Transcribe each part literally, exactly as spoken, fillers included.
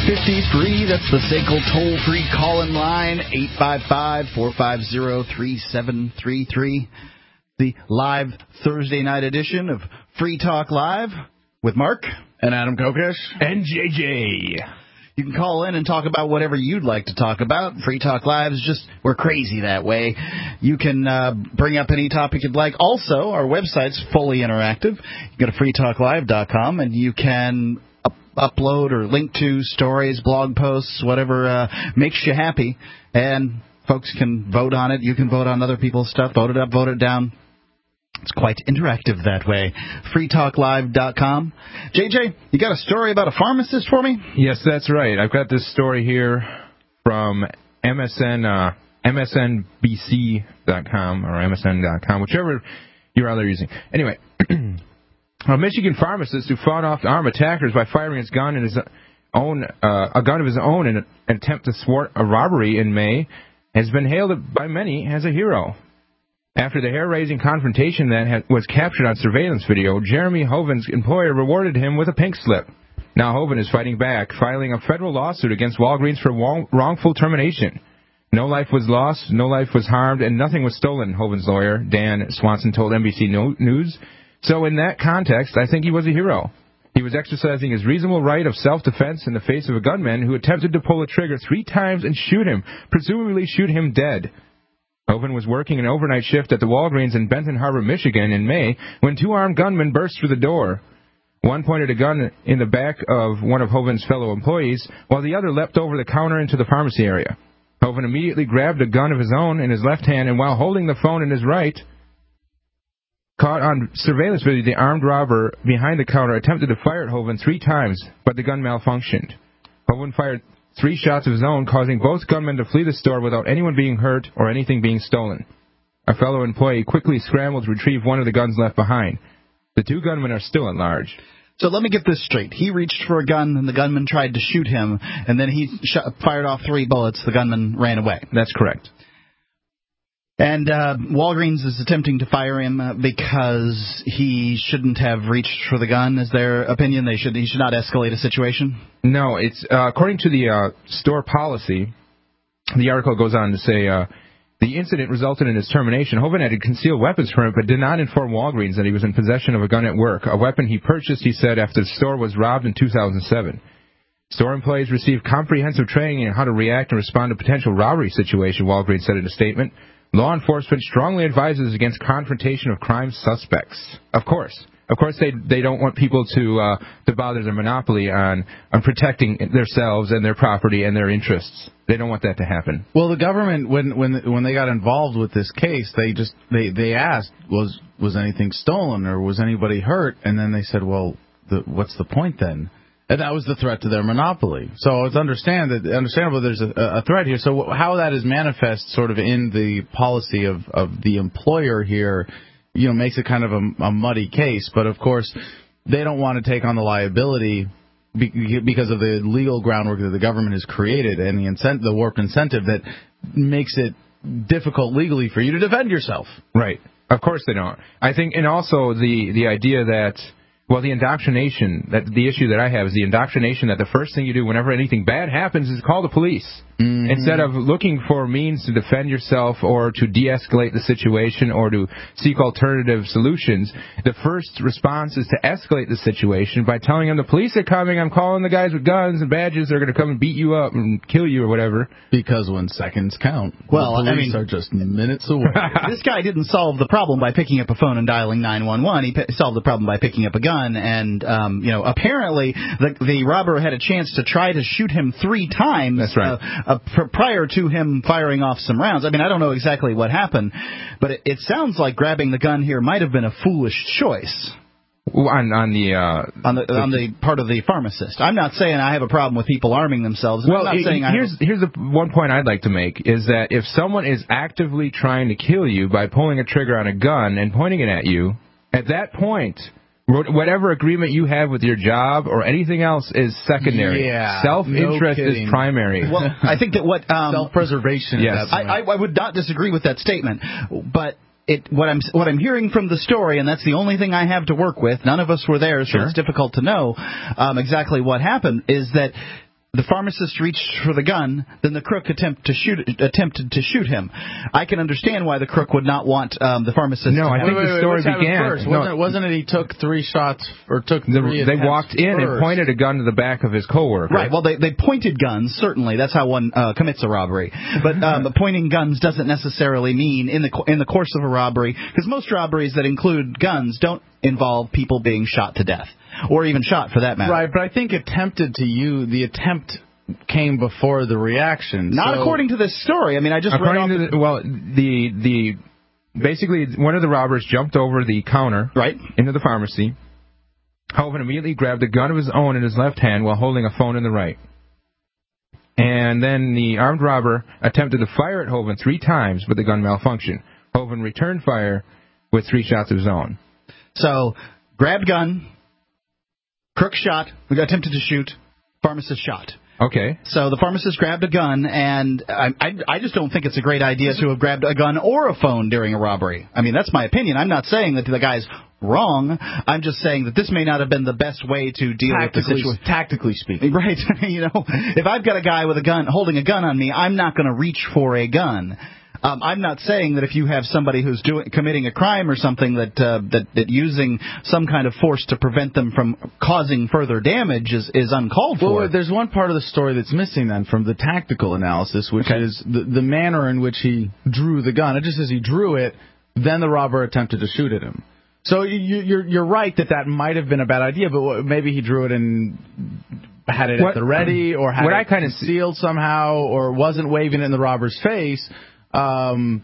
fifty free. That's the S A C L toll-free call-in line, eight five five, four five zero, three seven three three. The live Thursday night edition of Free Talk Live with Mark and Adam Kokesh and J J. You can call in and talk about whatever you'd like to talk about. Free Talk Live is just, we're crazy that way. You can uh, bring up any topic you'd like. Also, our website's fully interactive. You go to free talk live dot com and you can up- upload or link to stories, blog posts, whatever uh, makes you happy. And folks can vote on it. You can vote on other people's stuff. Vote it up, vote it down. It's quite interactive that way. free talk live dot com. J J, you got a story about a pharmacist for me? Yes, that's right. I've got this story here from M S N, uh, M S N B C dot com or M S N dot com, whichever you're either using. Anyway, a Michigan pharmacist who fought off armed attackers by firing his gun in his own, uh, a gun of his own in an attempt to thwart a robbery in May has been hailed by many as a hero. After the hair-raising confrontation that had, was captured on surveillance video, Jeremy Hoven's employer rewarded him with a pink slip. Now Hoven is fighting back, filing a federal lawsuit against Walgreens for wrong, wrongful termination. No life was lost, no life was harmed, and nothing was stolen, Hoven's lawyer, Dan Swanson, told N B C News. So in that context, I think he was a hero. He was exercising his reasonable right of self-defense in the face of a gunman who attempted to pull a trigger three times and shoot him, presumably shoot him dead. Hoven was working an overnight shift at the Walgreens in Benton Harbor, Michigan in May when two armed gunmen burst through the door. One pointed a gun in the back of one of Hoven's fellow employees, while the other leapt over the counter into the pharmacy area. Hoven immediately grabbed a gun of his own in his left hand, and while holding the phone in his right, caught on surveillance video, the armed robber behind the counter attempted to fire at Hoven three times, but the gun malfunctioned. Hoven fired three shots of his own, causing both gunmen to flee the store without anyone being hurt or anything being stolen. A fellow employee quickly scrambled to retrieve one of the guns left behind. The two gunmen are still at large. So let me get this straight. He reached for a gun, and the gunman tried to shoot him, and then he shot, fired off three bullets. The gunman ran away. That's correct. And uh, Walgreens is attempting to fire him uh, because he shouldn't have reached for the gun. Is their opinion they should he should not escalate a situation? No, it's uh, according to the uh, store policy. The article goes on to say uh, the incident resulted in his termination. Hoven had concealed weapons from him, but did not inform Walgreens that he was in possession of a gun at work, a weapon he purchased, he said, after the store was robbed in two thousand seven. Store employees received comprehensive training in how to react and respond to potential robbery situation, Walgreens said in a statement. Law enforcement strongly advises against confrontation of crime suspects. Of course. Of course, they they don't want people to uh, to bother their monopoly on, on protecting themselves and their property and their interests. They don't want that to happen. Well, the government, when when when they got involved with this case, they just they, they asked, was was anything stolen or was anybody hurt? And then they said, well, the, what's the point then? And that was the threat to their monopoly. So it's understand that, understandable there's a, a threat here. So how that is manifest sort of in the policy of, of the employer here, you know, makes it kind of a, a muddy case. But, of course, they don't want to take on the liability because of the legal groundwork that the government has created and the incent- the warped incentive that makes it difficult legally for you to defend yourself. Right. Of course they don't. I think, and also the, the idea that, well, the indoctrination, that the issue that I have is the indoctrination that the first thing you do whenever anything bad happens is call the police. Mm-hmm. Instead of looking for means to defend yourself or to de-escalate the situation or to seek alternative solutions, the first response is to escalate the situation by telling them the police are coming, I'm calling the guys with guns and badges, they're going to come and beat you up and kill you or whatever. Because when seconds count, well, the I police mean, are just minutes away. This guy didn't solve the problem by picking up a phone and dialing nine one one. He p- solved the problem by picking up a gun, and, um, you know, apparently the, the robber had a chance to try to shoot him three times. That's right. Uh, Uh, pr- prior to him firing off some rounds. I mean, I don't know exactly what happened, but it, it sounds like grabbing the gun here might have been a foolish choice. On, on the uh, on the, the on the part of the pharmacist. I'm not saying I have a problem with people arming themselves. Well, I'm not saying here's I here's the one point I'd like to make is that if someone is actively trying to kill you by pulling a trigger on a gun and pointing it at you, at that point, whatever agreement you have with your job or anything else is secondary. Yeah, Self-interest no is primary. Well, I think that what um, self-preservation. Yes, I, I, I would not disagree with that statement, but. It, what I'm what I'm hearing from the story, and that's the only thing I have to work with. None of us were there, so sure. It's difficult to know um, exactly what happened. Is that the pharmacist reached for the gun, then the crook attempt to shoot, attempted to shoot him. I can understand why the crook would not want um, the pharmacist No, to I have think wait, the wait, story wait, began. First. No. Wasn't, it, wasn't it he took three shots, or took three the, They attempts walked in first. and pointed a gun to the back of his coworker. Right. Well, they they pointed guns. Certainly, that's how one uh, commits a robbery. But um, pointing guns doesn't necessarily mean in the in the course of a robbery, because most robberies that include guns don't involve people being shot to death, or even shot for that matter. Right. But I think attempted to you the attempt came before the reaction. Not so according to this story. I mean, I just According read off to the, well, the the basically one of the robbers jumped over the counter right into the pharmacy. Hovind immediately grabbed a gun of his own in his left hand while holding a phone in the right. And then the armed robber attempted to fire at Hovind three times, but the gun malfunctioned. Hovind returned fire with three shots of his own. So, grabbed gun, crook shot, attempted to shoot, pharmacist shot. Okay. So the pharmacist grabbed a gun, and I, I, I just don't think it's a great idea to have grabbed a gun or a phone during a robbery. I mean, that's my opinion. I'm not saying that the guy's wrong. I'm just saying that this may not have been the best way to deal with the situation. Tactically speaking. Right. You know, if I've got a guy with a gun, holding a gun on me, I'm not going to reach for a gun. Um, I'm not saying that if you have somebody who's doing committing a crime or something that, uh, that that using some kind of force to prevent them from causing further damage is, is uncalled for. Well, there's one part of the story that's missing then from the tactical analysis, which okay. is the, the manner in which he drew the gun. It just says he drew it, then the robber attempted to shoot at him. So you, you're you're right that that might have been a bad idea, but what, maybe he drew it and had it what, at the ready, or had what it I kind of concealed somehow, or wasn't waving it in the robber's face. Um,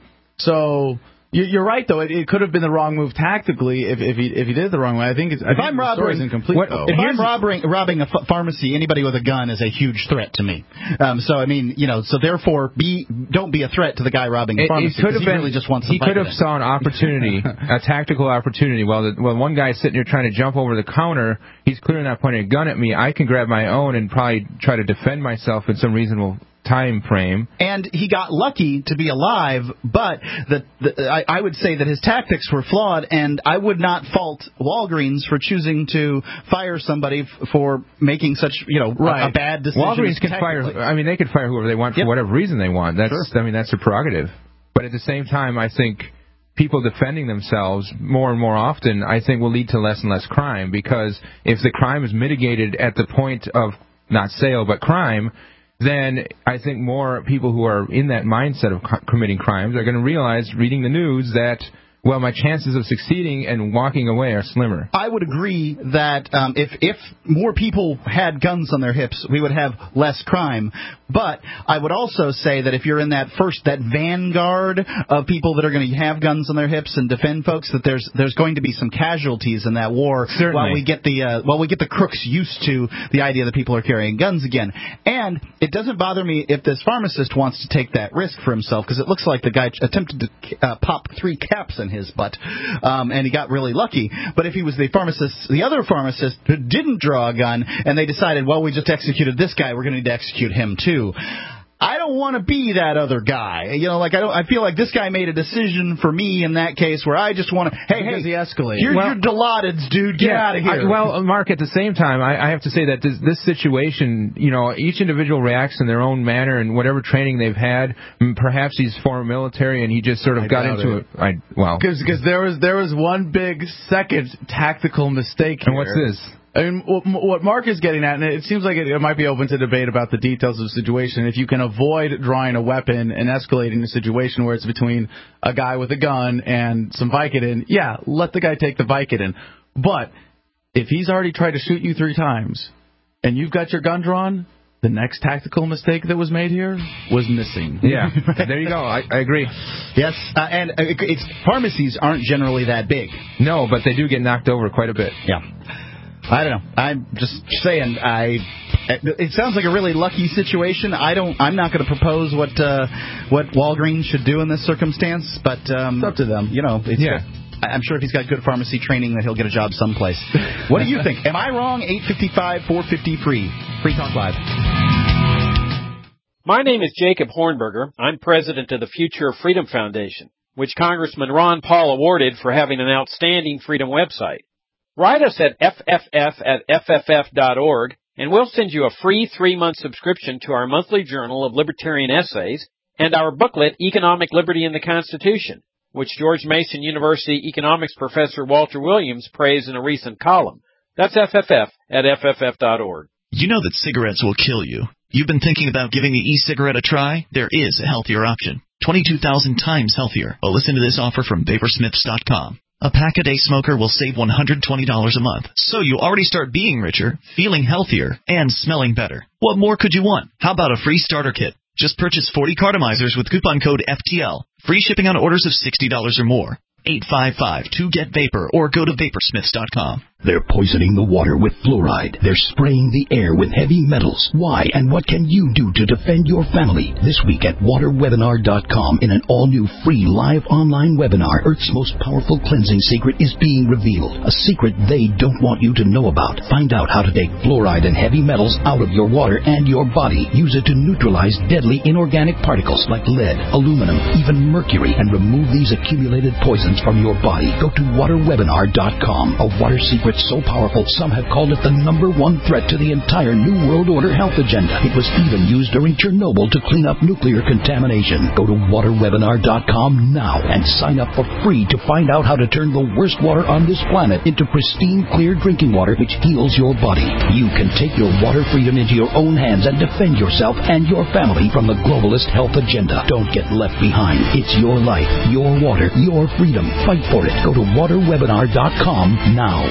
so you're right, though. It, it could have been the wrong move tactically if, if he if he did it the wrong way. I think it's. I if think I'm the robbing, story's incomplete. What, though. if I'm robbing robbing a ph- pharmacy, anybody with a gun is a huge threat to me. Um, so I mean, you know, so therefore, be don't be a threat to the guy robbing the it, pharmacy. It could have he been. Really just wants he to could have it. saw an opportunity, a tactical opportunity. While the, while one guy's sitting here trying to jump over the counter, he's clearly not pointing a gun at me. I can grab my own and probably try to defend myself in some reasonable time frame. And he got lucky to be alive, but the, the, I, I would say that his tactics were flawed, and I would not fault Walgreens for choosing to fire somebody f- for making such, you know, right. a, a bad decision. Walgreens can fire, I mean, they could fire whoever they want for yep. whatever reason they want. That's, sure. I mean, that's their prerogative. But at the same time, I think people defending themselves more and more often, I think, will lead to less and less crime, because if the crime is mitigated at the point of not sale but crime, then I think more people who are in that mindset of co- committing crimes are going to realize, reading the news, that, well, my chances of succeeding and walking away are slimmer. I would agree that um, if if more people had guns on their hips, we would have less crime. But I would also say that if you're in that first, that vanguard of people that are going to have guns on their hips and defend folks, that there's there's going to be some casualties in that war. Certainly. While we get the uh, while we get the crooks used to the idea that people are carrying guns again. And it doesn't bother me if this pharmacist wants to take that risk for himself, because it looks like the guy attempted to uh, pop three caps in his butt, um, and he got really lucky. But if he was the pharmacist, the other pharmacist who didn't draw a gun, and they decided, well, we just executed this guy, we're going to need to execute him too. I don't want to be that other guy. You know, like I don't. I feel like this guy made a decision for me in that case where I just want to. Hey, because hey, he escalated. Here's well, your Dilaudid, dude. Get yeah, out of here. I, well, Mark, at the same time, I, I have to say that this, this situation, you know, each individual reacts in their own manner and whatever training they've had. Perhaps he's former military and he just sort of I got into it. it. I, well, because there was there was one big second tactical mistake here. And what's this? I mean, what Mark is getting at, and it seems like it might be open to debate about the details of the situation, if you can avoid drawing a weapon and escalating a situation where it's between a guy with a gun and some Vicodin, yeah, let the guy take the Vicodin. But if he's already tried to shoot you three times and you've got your gun drawn, the next tactical mistake that was made here was missing. Yeah, there you go. I, I agree. Yes, uh, and it, it's, pharmacies aren't generally that big. No, but they do get knocked over quite a bit. Yeah. I don't know. I'm just saying. I. It sounds like a really lucky situation. I don't. I'm not going to propose what uh, what Walgreens should do in this circumstance. But um, it's up to them. You know. It's yeah. Good. I'm sure if he's got good pharmacy training, that he'll get a job someplace. What do you think? Am I wrong? eight five five, four fifty, free. Free Talk Live. My name is Jacob Hornberger. I'm president of the Future of Freedom Foundation, which Congressman Ron Paul awarded for having an outstanding freedom website. Write us at F F F at F F F dot org and we'll send you a free three-month subscription to our monthly journal of libertarian essays and our booklet, Economic Liberty in the Constitution, which George Mason University economics professor Walter Williams praised in a recent column. That's F F F at F F F dot org. You know that cigarettes will kill you. You've been thinking about giving the e-cigarette a try? There is a healthier option. twenty-two thousand times healthier. Well, listen to this offer from Vaporsmiths dot com. A pack-a-day smoker will save one hundred twenty dollars a month. So you already start being richer, feeling healthier, and smelling better. What more could you want? How about a free starter kit? Just purchase forty cartomizers with coupon code F T L. Free shipping on orders of sixty dollars or more. eight five five two get vapor or go to Vaporsmiths dot com. They're poisoning the water with fluoride. They're spraying the air with heavy metals. Why and what can you do to defend your family? This week at water webinar dot com, in an all-new free live online webinar, Earth's most powerful cleansing secret is being revealed. A secret they don't want you to know about. Find out how to take fluoride and heavy metals out of your water and your body. Use it to neutralize deadly inorganic particles like lead, aluminum, even mercury, and remove these accumulated poisons from your body. Go to water webinar dot com. A water secret so powerful, some have called it the number one threat to the entire New World Order health agenda. It was even used during Chernobyl to clean up nuclear contamination. Go to water webinar dot com now and sign up for free to find out how to turn the worst water on this planet into pristine, clear drinking water which heals your body. You can take your water freedom into your own hands and defend yourself and your family from the globalist health agenda. Don't get left behind. It's your life, your water, your freedom. Fight for it. Go to water webinar dot com now.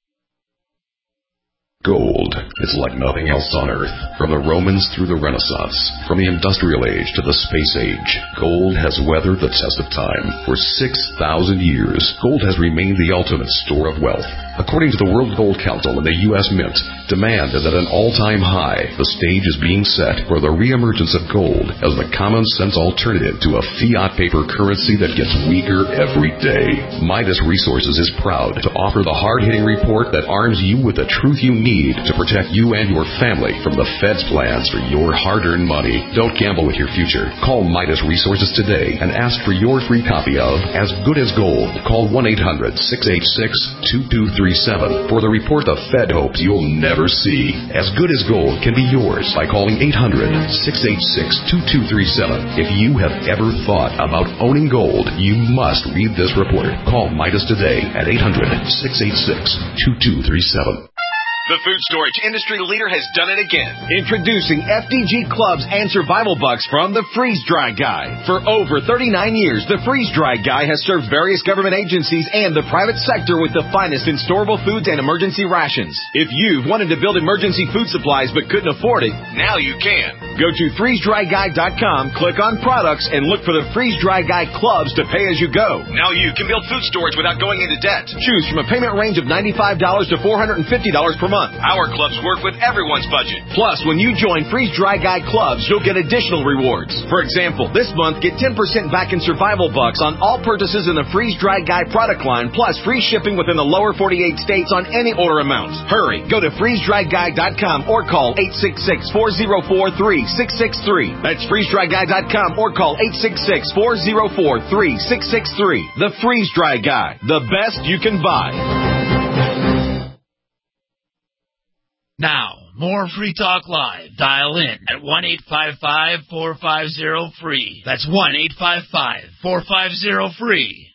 Gold is like nothing else on Earth. From the Romans through the Renaissance, from the Industrial Age to the Space Age, gold has weathered the test of time. For six thousand years, gold has remained the ultimate store of wealth. According to the World Gold Council and the U S Mint, demand is at an all-time high. The stage is being set for the reemergence of gold as the common-sense alternative to a fiat paper currency that gets weaker every day. Midas Resources is proud to offer the hard-hitting report that arms you with the truth you need to protect you and your family from the Fed's plans for your hard-earned money. Don't gamble with your future. Call Midas Resources today and ask for your free copy of As Good as Gold. Call one eight hundred six eight six two two three seven for the report the Fed hopes you'll never see. As Good as Gold can be yours by calling eight hundred six eight six two two three seven. If you have ever thought about owning gold, you must read this report. Call Midas today at eight hundred six eight six two two three seven. The food storage industry leader has done it again. Introducing F D G Clubs and Survival Bucks from the Freeze Dry Guy. For over thirty-nine years, the Freeze Dry Guy has served various government agencies and the private sector with the finest in storable foods and emergency rations. If you've wanted to build emergency food supplies but couldn't afford it, now you can. Go to freeze dry guy dot com, click on products, and look for the Freeze Dry Guy Clubs to pay as you go. Now you can build food storage without going into debt. Choose from a payment range of ninety-five dollars to four hundred fifty dollars per month. Our clubs work with everyone's budget. Plus, when you join Freeze Dry Guy Clubs, you'll get additional rewards. For example, this month, get ten percent back in Survival Bucks on all purchases in the Freeze Dry Guy product line, plus free shipping within the lower forty-eight states on any order amount. Hurry, go to freeze dry guy dot com or call eight six six four zero four three six six three. That's freeze dry guy dot com or call eight six six four zero four three six six three. The Freeze Dry Guy, the best you can buy. Now, more Free Talk Live. Dial in at one eight five five four five zero free. That's one eight five five four five zero free.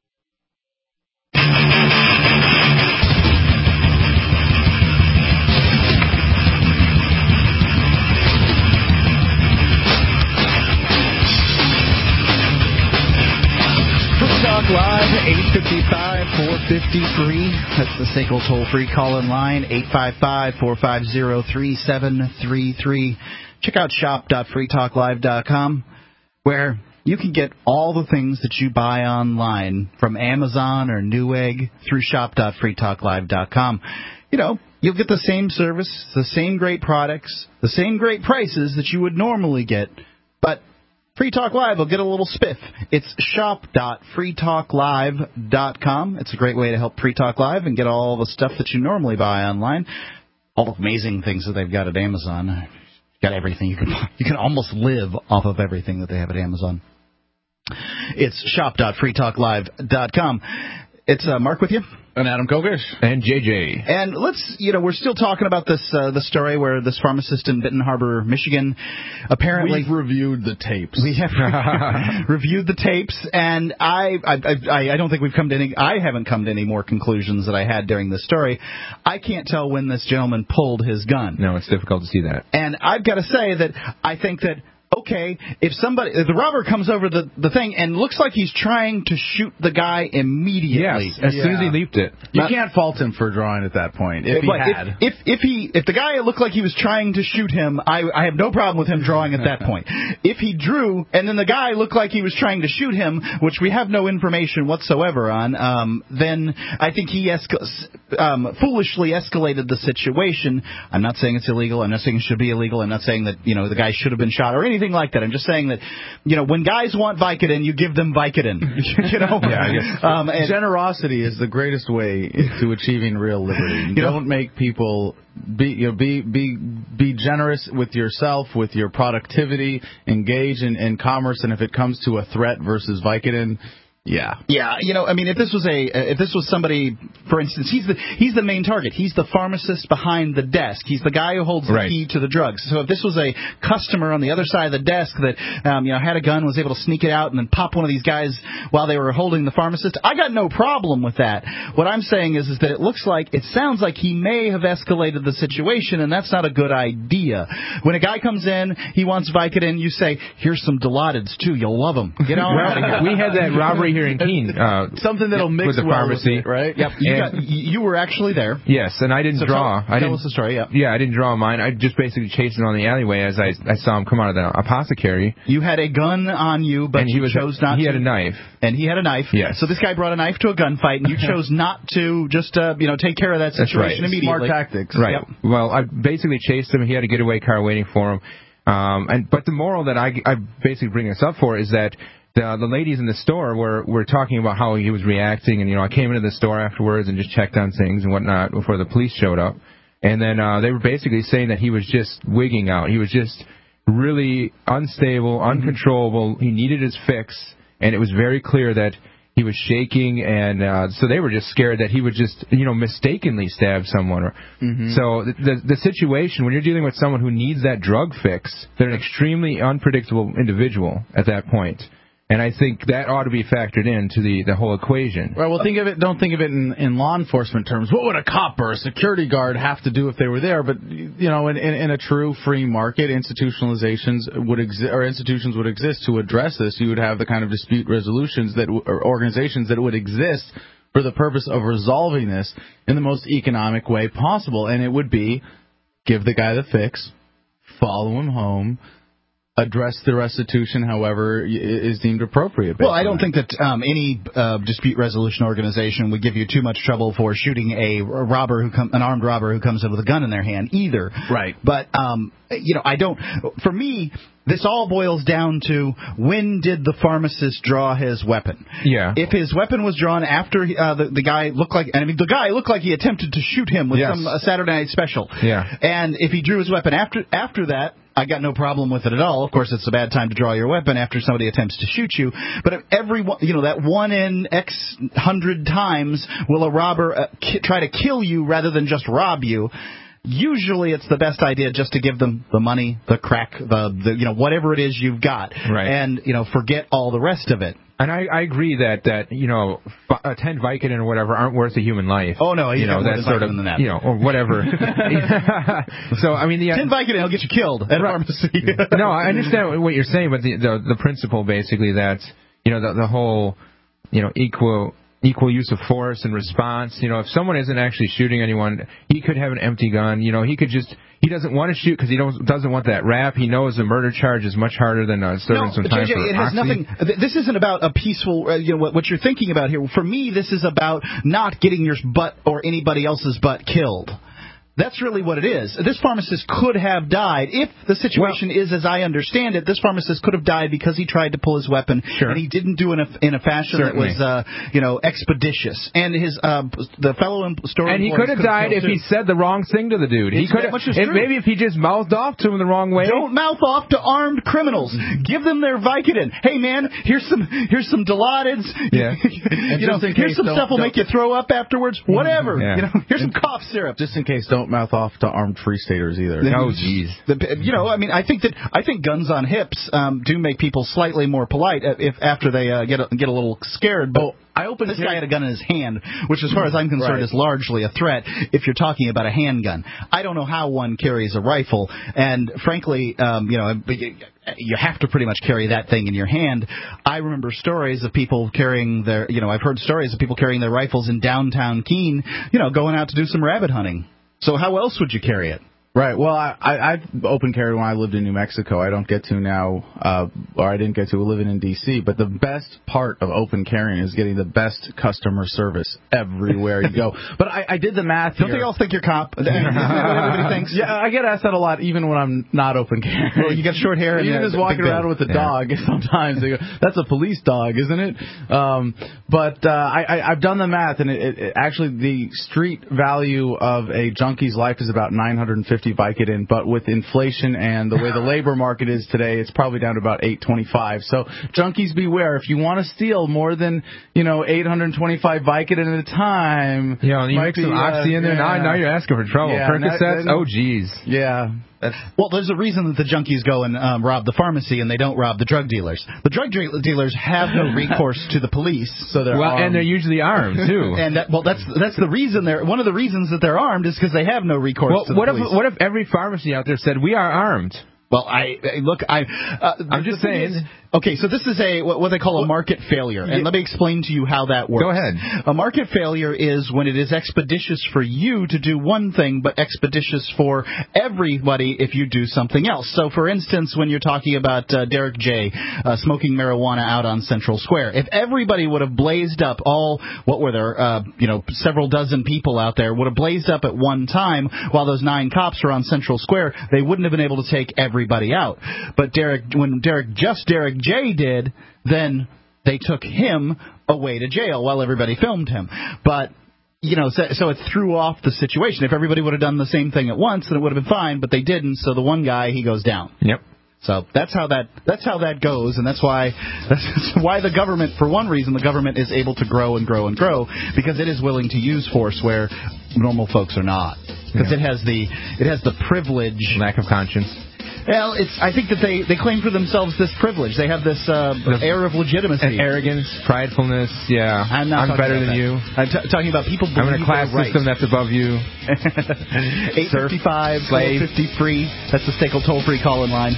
Live, eight five five, four five three. That's the S A C L toll-free call-in line, eight five five, four five zero, three seven three three. Check out shop dot free talk live dot com, where you can get all the things that you buy online from Amazon or Newegg through shop dot free talk live dot com. You know, you'll get the same service, the same great products, the same great prices that you would normally get, but Free Talk Live will get a little spiff. It's shop dot free talk live dot com. It's a great way to help Free Talk Live and get all the stuff that you normally buy online. All the amazing things that they've got at Amazon. Got everything. You can you can almost live off of everything that they have at Amazon. It's shop dot free talk live dot com. It's uh, Mark with you. And Adam Kokesh. And J J. And let's, you know, we're still talking about this, uh, the story where this pharmacist in Benton Harbor, Michigan, apparently... We've reviewed the tapes. We have reviewed the tapes, and I, I, I, I don't think we've come to any... I haven't come to any more conclusions that I had during this story. I can't tell when this gentleman pulled his gun. No, it's difficult to see that. And I've got to say that I think that... Okay, if somebody, if the robber comes over the, the thing and looks like he's trying to shoot the guy immediately. Yes, as yeah. soon as he leaped it. You Not, can't fault him for drawing at that point, if he had. If, if, if he, if the guy looked like he was trying to shoot him, I, I have no problem with him drawing at that point. If he drew, and then the guy looked like he was trying to shoot him, which we have no information whatsoever on, um, then I think he escal- um, foolishly escalated the situation. I'm not saying it's illegal. I'm not saying it should be illegal. I'm not saying that, you know, the guy should have been shot or anything like that. I'm just saying that, you know, when guys want Vicodin, you give them Vicodin. you know, yeah, I guess. Um, and generosity is the greatest way to achieving real liberty. You don't know, make people be, you know, be be be generous with yourself, with your productivity, engage in, in commerce, and if it comes to a threat versus Vicodin. Yeah, yeah. You know, I mean, if this was a, if this was somebody, for instance, he's the he's the main target. He's the pharmacist behind the desk. He's the guy who holds the right. key to the drugs. So if this was a customer on the other side of the desk that, um, you know, had a gun, was able to sneak it out and then pop one of these guys while they were holding the pharmacist, I got no problem with that. What I'm saying is, is that it looks like, it sounds like he may have escalated the situation, and that's not a good idea. When a guy comes in, he wants Vicodin, you say, here's some Dilaudids too. You'll love them. Get on out of here. We had that robbery here in Keene. Uh, Something that'll mix with the well pharmacy, with it, right? Yep. You, got, you were actually there. Yes, and I didn't so draw. Tell, I tell didn't, us the story. Yeah. Yeah, I didn't draw mine. I just basically chased him on the alleyway as I I saw him come out of the apothecary. You had a gun on you, but and he you was, chose not. He to. had a knife. And he had a knife. Yes. So this guy brought a knife to a gunfight, and you chose not to just uh, you know take care of that situation That's right. immediately. Smart tactics. Right. Yep. Well, I basically chased him. He had a getaway car waiting for him. Um, and but the moral that I, I basically bring this up for is that the, the ladies in the store were, were talking about how he was reacting, and you know I came into the store afterwards and just checked on things and whatnot before the police showed up, and then uh, they were basically saying that he was just wigging out. He was just really unstable, uncontrollable. He needed his fix, and it was very clear that he was shaking, and uh, so they were just scared that he would just, you know, mistakenly stab someone. Or, mm-hmm. So the, the the situation, when you're dealing with someone who needs that drug fix, they're an extremely unpredictable individual at that point. And I think that ought to be factored into the, the whole equation. Right. Well, think of it. Don't think of it in, in law enforcement terms. What would a cop or a security guard have to do if they were there? But you know, in, in, in a true free market, institutionalizations would exist, or institutions would exist to address this. You would have the kind of dispute resolutions that, or organizations that would exist for the purpose of resolving this in the most economic way possible. And it would be give the guy the fix, follow him home, address the restitution however is deemed appropriate. Well, I don't think that um, any uh, dispute resolution organization would give you too much trouble for shooting a robber who com- an armed robber who comes in with a gun in their hand either. Right. But um, you know, I don't. For me, this all boils down to when did the pharmacist draw his weapon? Yeah. If his weapon was drawn after uh, the, the guy looked like, I mean, the guy looked like he attempted to shoot him with yes. some uh, Saturday Night Special. Yeah. And if he drew his weapon after after that, I got no problem with it at all. Of course, it's a bad time to draw your weapon after somebody attempts to shoot you. But if every, you know, that one in X hundred times will a robber uh, ki- try to kill you rather than just rob you. Usually, it's the best idea just to give them the money, the crack, the, the you know whatever it is you've got, right. and you know forget all the rest of it. And I, I agree that, that you know f- ten Vicodin or whatever aren't worth a human life. Oh no, you know that sort of than that. you know or whatever. So I mean, the ten Vicodin will get you killed at right. a pharmacy. No, I understand what you're saying, but the the, the principle basically that you know the, the whole you know equal. equal use of force and response. You know, if someone isn't actually shooting anyone, he could have an empty gun. You know, he could just, he doesn't want to shoot because he don't, doesn't want that rap. He knows a murder charge is much harder than uh, serving no, some time J J, for it has oxy. nothing, this isn't about a peaceful, uh, you know, what, what you're thinking about here. For me, this is about not getting your butt or anybody else's butt killed. That's really what it is. This pharmacist could have died. If the situation well, is as I understand it, this pharmacist could have died because he tried to pull his weapon, sure. and he didn't do it in a, in a fashion Certainly. that was, uh, you know, expeditious. And his uh, the fellow in store and he could have died if too. he said the wrong thing to the dude. He could have. Maybe if he just mouthed off to him the wrong way. Don't mouth off to armed criminals. Give them their Vicodin. Hey man, here's some here's some Dilaudid. Yeah. you know, here's some stuff will make you throw up afterwards. Whatever. Yeah. You know, here's some cough syrup. Just in case, don't mouth off to armed free staters either. Oh, jeez. You know, I mean, I think that I think guns on hips um, do make people slightly more polite if after they uh, get a, get a little scared. But oh, I opened this guy had a gun in his hand, which, as far as I'm concerned, right. is largely a threat. If you're talking about a handgun, I don't know how one carries a rifle, and frankly, um, you know, you have to pretty much carry that thing in your hand. I remember stories of people carrying their, you know, I've heard stories of people carrying their rifles in downtown Keene, you know, going out to do some rabbit hunting. So how else would you carry it? Right. Well, I, I, I've open carried when I lived in New Mexico. I don't get to now, uh, or I didn't get to living in D C. But the best part of open carrying is getting the best customer service everywhere you go. But I, I did the math Don't here. they all think you're cop? Isn't that what everybody thinks? Yeah, I get asked that a lot, even when I'm not open carrying. Well, you got short hair, and even just walking around with a yeah. dog. Sometimes they go, "That's a police dog, isn't it?" Um, but uh, I, I, I've done the math, and it, it, it, actually the street value of a junkie's life is about nine hundred fifty Vicodin, but with inflation and the way the labor market is today, it's probably down to about eight twenty-five. So junkies beware. If you want to steal more than, you know, eight hundred twenty-five Vicodin at a time, yeah, and you mix some Oxy uh, in there. Yeah. Now, now you're asking for trouble. Yeah, Percocets, oh geez, yeah. That's, well, there's a reason that the junkies go and um, rob the pharmacy and they don't rob the drug dealers. The drug de- dealers have no recourse to the police, so they're well, armed. And they're usually armed too. and that, well, that's that's the reason they're one of the reasons that they're armed is because they have no recourse well, to the what police. If, what if every pharmacy out there said we are armed? Well, I look. I. Uh, I'm just saying. Is, okay, so this is a what they call a market failure, and let me explain to you how that works. Go ahead. A market failure is when it is expeditious for you to do one thing, but expeditious for everybody if you do something else. So, for instance, when you're talking about uh, Derek J. Uh, smoking marijuana out on Central Square, if everybody would have blazed up, all what were there, uh, you know, several dozen people out there would have blazed up at one time while those nine cops were on Central Square, they wouldn't have been able to take every everybody out. But Derek, when Derek, just Derek J did, then they took him away to jail while everybody filmed him. But, you know, so, so it threw off the situation. If everybody would have done the same thing at once, then it would have been fine, but they didn't, so the one guy, he goes down. Yep. So that's how that that's how that goes, and that's why that's why the government, for one reason, the government is able to grow and grow and grow, because it is willing to use force where normal folks are not, because yeah. it has the it has the privilege, lack of conscience. Well, it's. I think that they, they claim for themselves this privilege. They have this uh, air of legitimacy. And arrogance, pridefulness, yeah. I'm not I'm better than that. you. I'm t- talking about people believe I'm in a class right. system that's above you. eight fifty-five, twelve fifty free. That's the Stakel toll-free call-in line.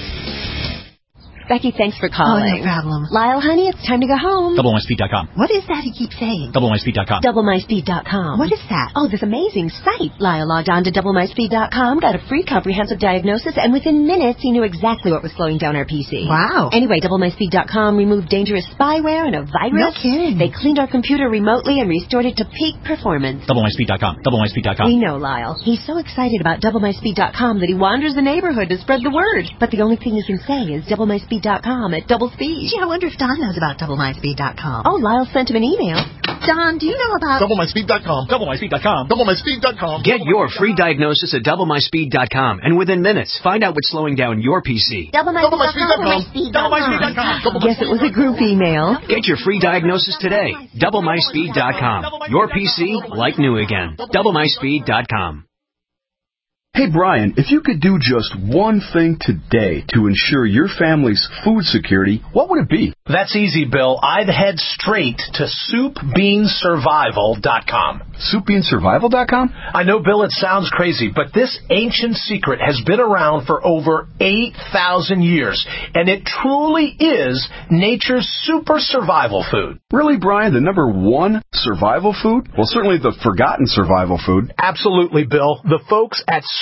Becky, thanks for calling. Oh, no problem. Lyle, honey, it's time to go home. double my speed dot com. What is that he keeps saying? double my speed dot com. double my speed dot com. What is that? Oh, this amazing site. Lyle logged on to double my speed dot com, got a free comprehensive diagnosis, and within minutes he knew exactly what was slowing down our P C. Wow. Anyway, double my speed dot com removed dangerous spyware and a virus. No kidding. They cleaned our computer remotely and restored it to peak performance. double my speed dot com. double my speed dot com. We know, Lyle. He's so excited about double my speed dot com that he wanders the neighborhood to spread the word. But the only thing he can say is double my speed dot com at double speed. Gee, I wonder if Don knows about double my speed dot com. Oh, Lyle sent him an email. Don, do you know about double my speed dot com? double my speed dot com. double my speed dot com. Get your free diagnosis at double my speed dot com, and within minutes, find out what's slowing down your P C. double my speed dot com. double my speed dot com. Guess it was a group email. Get your free diagnosis today. double my speed dot com. Your P C like new again. double my speed dot com. Hey, Brian, if you could do just one thing today to ensure your family's food security, what would it be? That's easy, Bill. I'd head straight to soup bean survival dot com. soup bean survival dot com? I know, Bill, it sounds crazy, but this ancient secret has been around for over eight thousand years, and it truly is nature's super survival food. Really, Brian? The number one survival food? Well, certainly the forgotten survival food. Absolutely, Bill. The folks at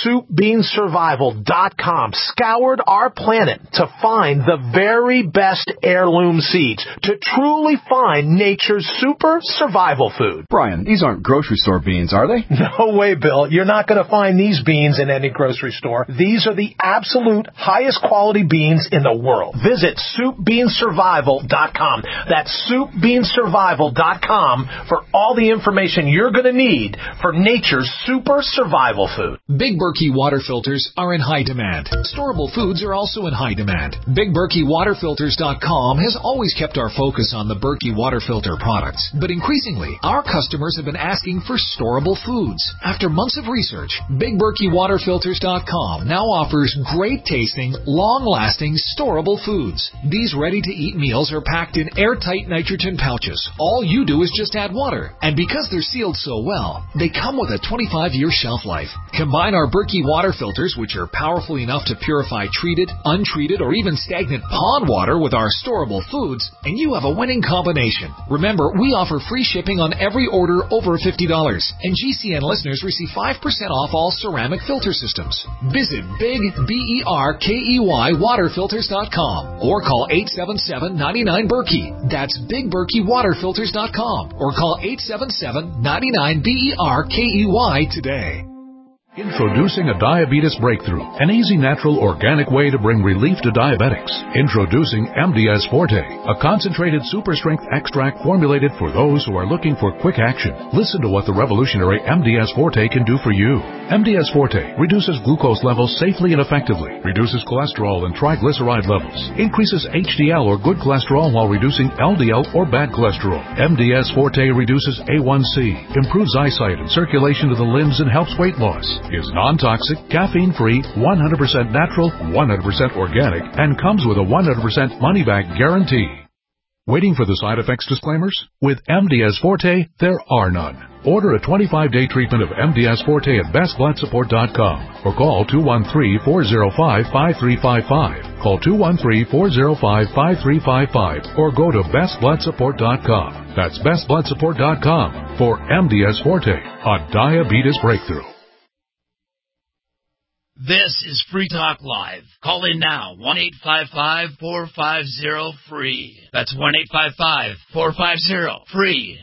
soup bean survival dot com scoured our planet to find the very best heirloom seeds to truly find nature's super survival food. Brian, these aren't grocery store beans, are they? No way, Bill. You're not going to find these beans in any grocery store. These are the absolute highest quality beans in the world. Visit soup bean survival dot com. That's soup bean survival dot com for all the information you're going to need for nature's super survival food. Big Berkey water filters are in high demand. Storable foods are also in high demand. Big Berkey water filters dot com has always kept our focus on the Berkey water filter products, but increasingly, our customers have been asking for storable foods. After months of research, Big Berkey water filters dot com now offers great tasting, long-lasting, storable foods. These ready-to-eat meals are packed in airtight nitrogen pouches. All you do is just add water, and because they're sealed so well, they come with a twenty-five year shelf life. Combine our Berkey water filters, which are powerful enough to purify treated, untreated, or even stagnant pond water with our storable foods, and you have a winning combination. Remember, we offer free shipping on every order over fifty dollars, and G C N listeners receive five percent off all ceramic filter systems. Visit Big B E R K E Y water filters dot com or call eight seven seven, nine nine, Berkey. That's Big Berkey water filters dot com or call eight seven seven, nine nine, B E R K E Y today. Introducing a diabetes breakthrough, an easy, natural, organic way to bring relief to diabetics. Introducing M D S Forte, a concentrated super strength extract formulated for those who are looking for quick action. Listen to what the revolutionary M D S Forte can do for you. M D S Forte reduces glucose levels safely and effectively, reduces cholesterol and triglyceride levels, increases H D L or good cholesterol while reducing L D L or bad cholesterol. M D S Forte reduces A one C, improves eyesight and circulation to the limbs, and helps weight loss. Is non-toxic, caffeine-free, one hundred percent natural, one hundred percent organic, and comes with a one hundred percent money-back guarantee. Waiting for the side effects disclaimers? With M D S Forte, there are none. Order a twenty-five day treatment of M D S Forte at best blood support dot com or call two one three, four zero five, five three five five. Call two one three, four zero five, five three five five or go to best blood support dot com. That's best blood support dot com for M D S Forte, a diabetes breakthrough. This is Free Talk Live. Call in now, one eight five five, four five zero, free. That's one eight five five, four five zero, free.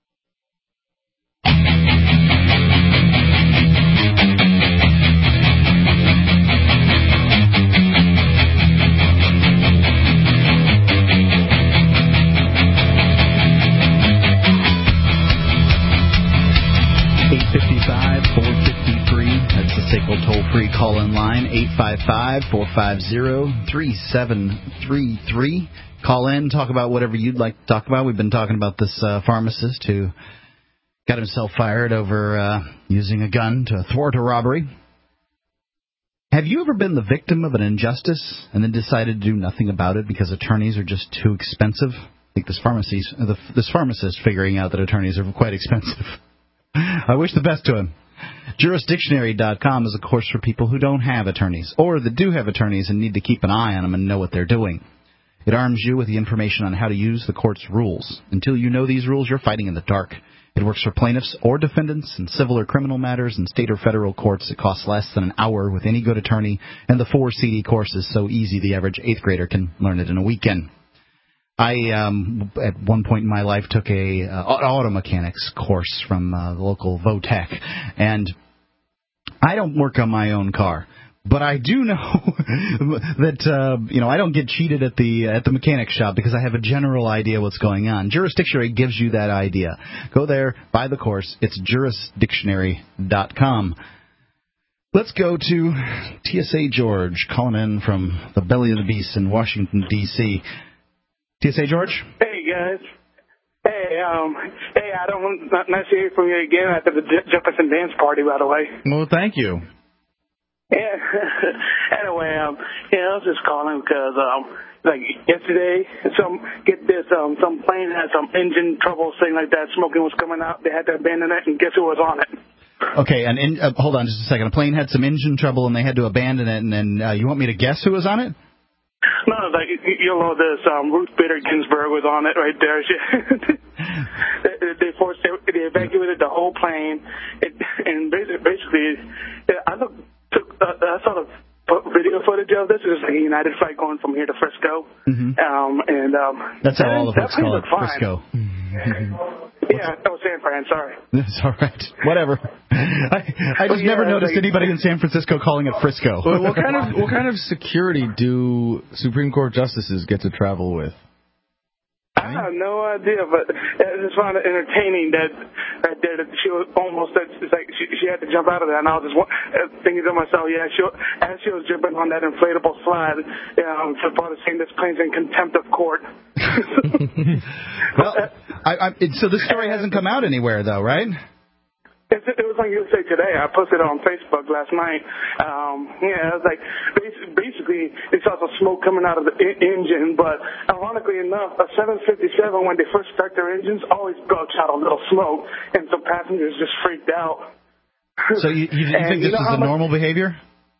eight five five, four five three. That's the S A C L toll-free call-in line, eight five five, four five zero, three seven three three. Call in, talk about whatever you'd like to talk about. We've been talking about this uh, pharmacist who got himself fired over uh, using a gun to thwart a robbery. Have you ever been the victim of an injustice and then decided to do nothing about it because attorneys are just too expensive? I think this pharmacist, this pharmacist figuring out that attorneys are quite expensive. I wish the best to him. Juris Dictionary dot com is a course for people who don't have attorneys, or that do have attorneys and need to keep an eye on them and know what they're doing. It arms you with the information on how to use the court's rules. Until you know these rules, you're fighting in the dark. It works for plaintiffs or defendants in civil or criminal matters in state or federal courts. It costs less than an hour with any good attorney, and the four C D course is so easy the average eighth grader can learn it in a weekend. I, um, at one point in my life, took a uh, auto mechanics course from uh, the local Votech, and I don't work on my own car, but I do know that uh, you know I don't get cheated at the at the mechanic shop because I have a general idea what's going on. Juris Dictionary gives you that idea. Go there, buy the course. It's Juris Dictionary dot com. Let's go to T S A George calling in from the belly of the beast in Washington, D C T S A George? Hey, guys. Hey, um, hey, I don't, not, nice to hear from you again after the Jefferson dance party, by the way. Well, thank you. Yeah. Anyway, um, yeah, I was just calling because, um, like yesterday, some, get this, um, some plane had some engine trouble, thing like that. Smoking was coming out. They had to abandon it, and guess who was on it? Okay, and in, uh, hold on just a second. A plane had some engine trouble, and they had to abandon it, and then uh, you want me to guess who was on it? No, like, you'll know this, um, Ruth Bader Ginsburg was on it right there. She, they, they forced, they, they evacuated the whole plane, it, and basically, basically, I looked, took Frisco. This is like a United flight going from here to Frisco. Mm-hmm. Um, and um, That's how all the that folks plane call it, looked fine. Frisco. Yeah, oh, San Fran, sorry. That's all right. Whatever. I, I just yeah, never noticed like- anybody in San Francisco calling it Frisco. Well, what kind of what kind of security do Supreme Court justices get to travel with? I have no idea, but I just found it entertaining that that, that she was almost that it's like she, she had to jump out of there, and I was just uh, thinking to myself, yeah, she, as she was jumping on that inflatable slide, you know, for part of saying this plane's in contempt of court. Well, I, I, it, so this story hasn't come out anywhere, though, right? It, it was on U S A Today. I posted it on Facebook last night. Um, yeah, it was like basically they saw some smoke coming out of the I- engine, but ironically enough, a seven fifty-seven when they first start their engines always belch out a little smoke, and some passengers just freaked out. So you, you, you And think this you know is how the much- normal behavior?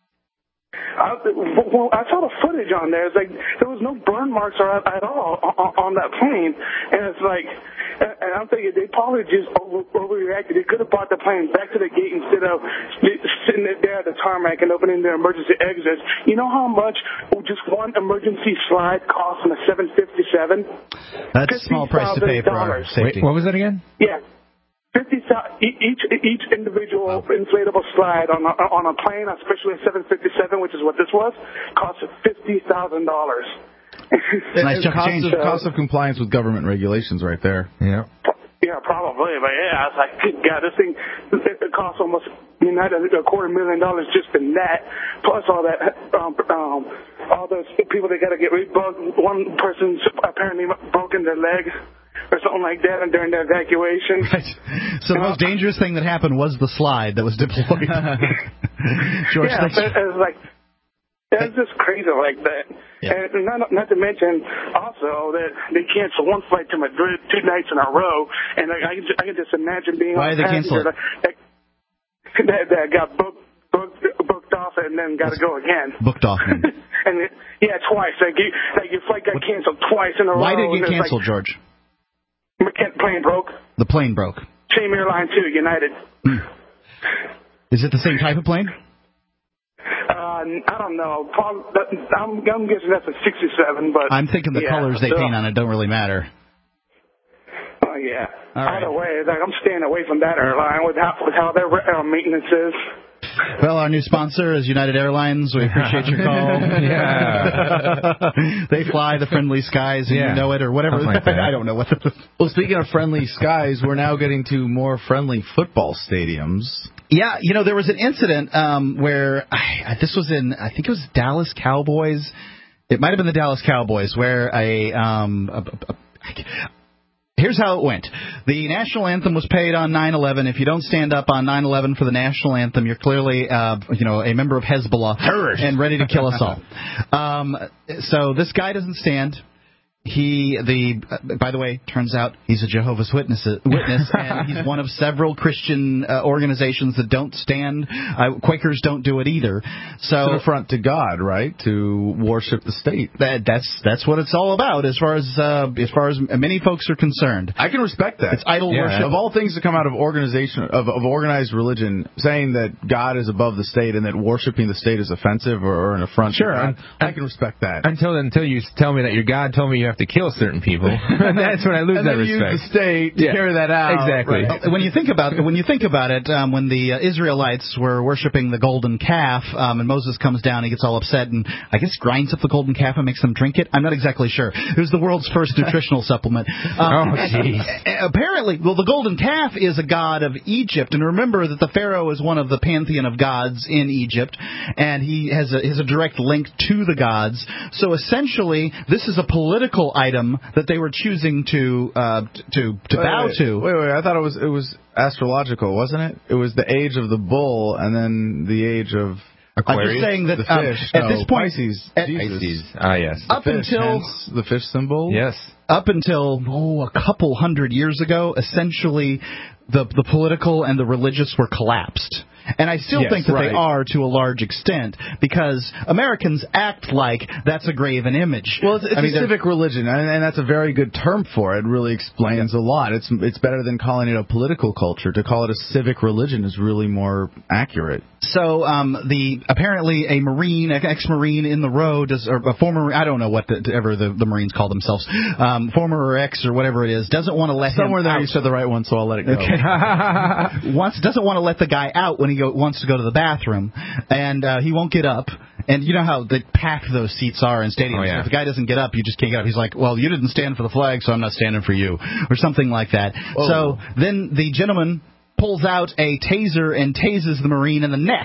I, well, I saw the footage on there. It's like there was no burn marks or at, at all on, on that plane, and it's like, and I'm thinking they probably just over, overreacted. They could have brought the plane back to the gate instead of sitting there at the tarmac and opening their emergency exits. You know how much just one emergency slide costs on a seven fifty-seven? That's a small price to pay for our safety. Wait, what was that again? Yeah. Fifty each each individual inflatable slide on a, on a plane, especially a seven fifty-seven, which is what this was, costs fifty thousand dollars. Nice chunk of cost, change. of, cost of compliance with government regulations, right there. Yeah. Yeah, probably, but yeah, I was like, good God, this thing it costs almost United a quarter million dollars just in that, plus all that, um, um, all those people that got to get rebugged. One person's apparently broken their leg or something like that during the evacuation. Right. So the most dangerous thing that happened was the slide that was deployed. George, yeah, thanks. but it was like, it's just crazy like that. Yeah. And not, not to mention also that they canceled one flight to Madrid two nights in a row, and I, I, can, just, I can just imagine being Why on did a they cancel passenger that, that, that got booked, booked, booked off and then got to go again. Booked off. And it, yeah, twice. Like, you, like your flight got canceled twice in a Why row. did it get and it's canceled, like, George? Plane broke. The plane broke. Same airline too, United. Is it the same type of plane? Uh, I don't know. Probably, I'm, I'm guessing that's a sixty-seven, but I'm thinking the yeah, colors they so, paint on it don't really matter. Oh yeah. All right. Either way, like I'm staying away from that airline with how, with how their uh, maintenance is. Well, our new sponsor is United Airlines. We appreciate your call. Yeah. They fly the friendly skies, and Yeah. you know it, or whatever. Like that. I don't know what the... Well, speaking of friendly skies, we're now getting to more friendly football stadiums. Yeah, you know, there was an incident um, where I, this was in, I think it was Dallas Cowboys. It might have been the Dallas Cowboys, where a, um, a, a, a here's how it went. The national anthem was played on nine eleven. If you don't stand up on nine eleven for the national anthem, you're clearly, uh, you know, a member of Hezbollah and ready to kill us all. Um, so this guy doesn't stand. He, the, uh, by the way, turns out he's a Jehovah's Witness, witness and he's one of several Christian uh, organizations that don't stand. Uh, Quakers don't do it either. So It's an affront to God, right? To worship the state. That, that's that's what it's all about, as far as uh, as far as many folks are concerned. I can respect that. It's idol Yeah. worship. Of all things that come out of organization of, of organized religion, saying that God is above the state and that worshiping the state is offensive or, or an affront. Sure, to God, I, I can respect that. Until until you tell me that your God told me you have to kill certain people, that's when I lose and that then use respect. the state to Yeah. carry that out. Exactly. Right. When you think about it, when you think about it, um, when the uh, Israelites were worshiping the golden calf, um, and Moses comes down, he gets all upset and I guess grinds up the golden calf and makes them drink it. I'm not exactly sure. It was the world's first nutritional supplement. Um, Oh, jeez. Apparently, well, the golden calf is a god of Egypt, and remember that the Pharaoh is one of the pantheon of gods in Egypt, and he has a, has a direct link to the gods. So essentially, this is a political item that they were choosing to uh, to to Wait, bow wait, to. Wait, wait. I thought it was it was astrological, wasn't it? It was the age of the bull and then the age of I'm just saying that the um, fish. at no, this point, Pisces. at- Jesus. Pisces. Ah, yes. Up Fish, until hence the fish symbol. Yes. up until oh, a couple hundred years ago, essentially the the political and the religious were collapsed. And I still Yes, think that right. they are to a large extent, because Americans act like that's a graven image. Well, it's, it's I mean, a they're- civic religion, and, and that's a very good term for it. It really explains a lot. It's it's better than calling it a political culture. To call it a civic religion is really more accurate. So um, the apparently a Marine, ex-Marine in the row, does, or a former, I don't know what the, ever the, the Marines call themselves, um, former or ex or whatever it is, doesn't want to let Somewhere him there out. you said the right one, so I'll let it go. Okay. Wants, doesn't want to let the guy out when he go, wants to go to the bathroom, and uh, he won't get up. And you know how the packed those seats are in stadiums. Oh, yeah. If the guy doesn't get up, you just can't get up. He's like, well, you didn't stand for the flag, so I'm not standing for you, or something like that. Whoa. So then the gentleman pulls out a taser and tases the Marine in the neck.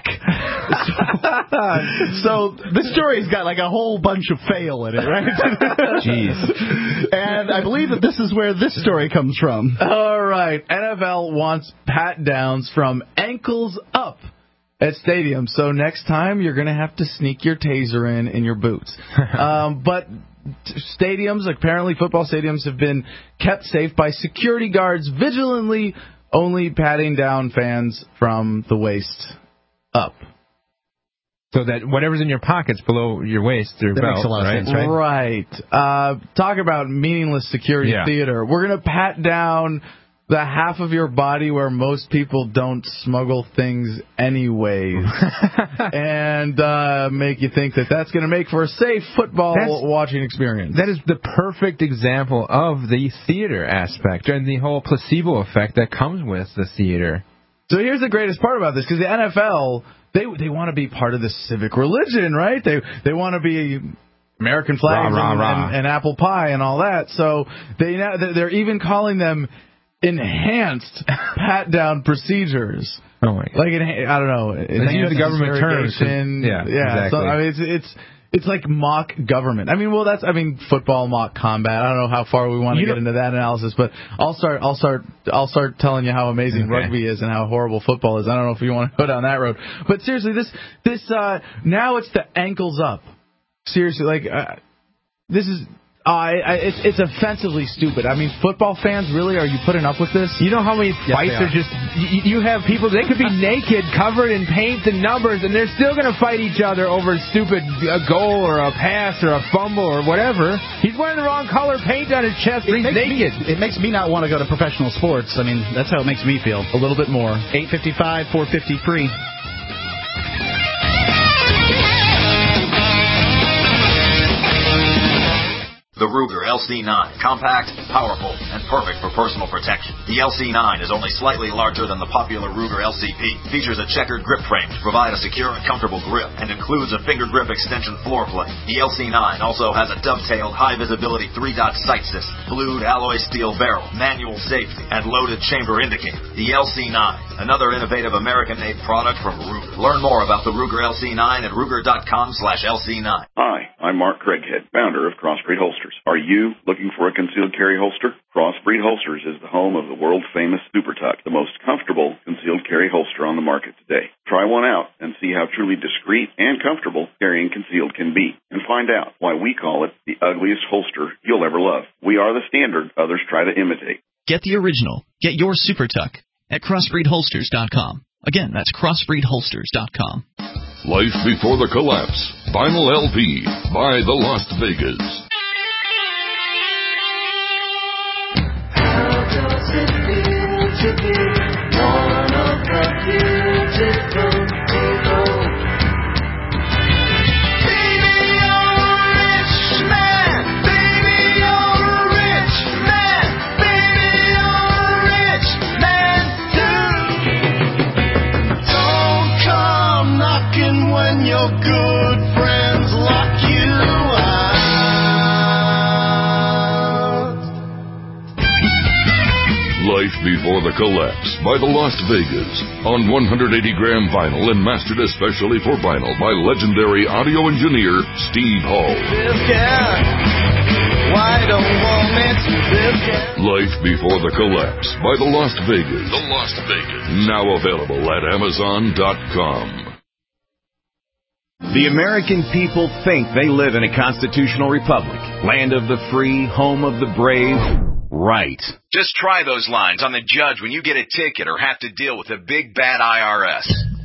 so, so this story's got like a whole bunch of fail in it, right? Jeez. And I believe that this is where this story comes from. All right. N F L wants pat downs from ankles up at stadiums. So next time you're going to have to sneak your taser in in your boots. um, but stadiums, apparently football stadiums, have been kept safe by security guards vigilantly only patting down fans from the waist up. So that whatever's in your pockets below your waist or that belt, makes a lot right? of sense, right? Right. Uh, talk about meaningless security Yeah. theater. We're going to pat down the half of your body where most people don't smuggle things anyways, and uh, make you think that that's going to make for a safe football That's, watching experience. That is the perfect example of the theater aspect and the whole placebo effect that comes with the theater. So here's the greatest part about this, because the N F L, they they want to be part of the civic religion, right? They they want to be American flags rah, rah, and, rah. And, and apple pie and all that. So they now they're even calling them enhanced pat down procedures. Oh my God. Like enha- I don't know. They use the government terms. Yeah, Yeah, exactly. So I mean, it's it's it's like mock government. I mean, well, that's I mean, football mock combat. I don't know how far we want to You get know- into that analysis, but I'll start. I'll start. I'll start telling you how amazing Okay. rugby is and how horrible football is. I don't know if you want to go down that road, but seriously, this this uh, now it's the ankles up. Seriously, like uh, this is. Uh, I, I, it's, it's offensively stupid. I mean, football fans, really, are you putting up with this? You know how many fights they are. are just... You, you have people, they could be naked, covered in paint and numbers, and they're still going to fight each other over a stupid a goal or a pass or a fumble or whatever. He's wearing the wrong color paint on his chest, but he's naked. Me, it makes me not want to go to professional sports. I mean, that's how it makes me feel. A little bit more. eight fifty-five, four fifty free. The Ruger L C nine. Compact, powerful, and perfect for personal protection. The L C nine is only slightly larger than the popular Ruger L C P. Features a checkered grip frame to provide a secure and comfortable grip, and includes a finger grip extension floor plate. The L C nine also has a dovetailed high-visibility three-dot sight system, blued alloy steel barrel, manual safety, and loaded chamber indicator. The L C nine, another innovative American-made product from Ruger. Learn more about the Ruger L C nine at Ruger.com slash LC9. Hi, I'm Mark Craighead, founder of Crossbreed Holsters. Are you looking for a concealed carry holster? Crossbreed Holsters is the home of the world-famous Super Tuck, the most comfortable concealed carry holster on the market today. Try one out and see how truly discreet and comfortable carrying concealed can be, and find out why we call it the ugliest holster you'll ever love. We are the standard others try to imitate. Get the original. Get your Super Tuck at crossbreed holsters dot com. Again, that's crossbreed holsters dot com. Life Before the Collapse. Vinyl L P by the Las Vegas. To be one of the beautiful people. Baby, you're a rich man. Baby, you're a rich man. Baby, you're a rich man too. Don't come knocking when your good friends lock you out. Life Before the Collapse by the Las Vegas on one hundred eighty gram vinyl and mastered especially for vinyl by legendary audio engineer Steve Hall. Why don't want me to this Life Before the Collapse by the Las Vegas. The Las Vegas. Now available at amazon dot com. The American people think they live in a constitutional republic, land of the free, home of the brave. Right. Just try those lines on the judge when you get a ticket or have to deal with a big bad I R S.